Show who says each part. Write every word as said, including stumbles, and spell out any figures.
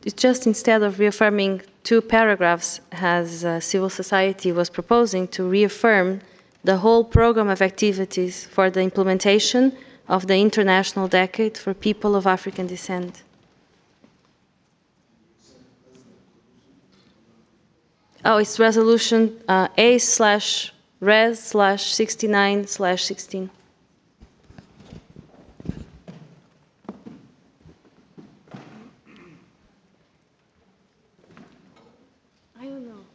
Speaker 1: it's just instead of reaffirming two paragraphs, as uh, civil society was proposing, to reaffirm the whole program of activities for the implementation of the International Decade for People of African Descent. Oh, it's resolution uh, A slash res slash sixty-nine slash sixteen.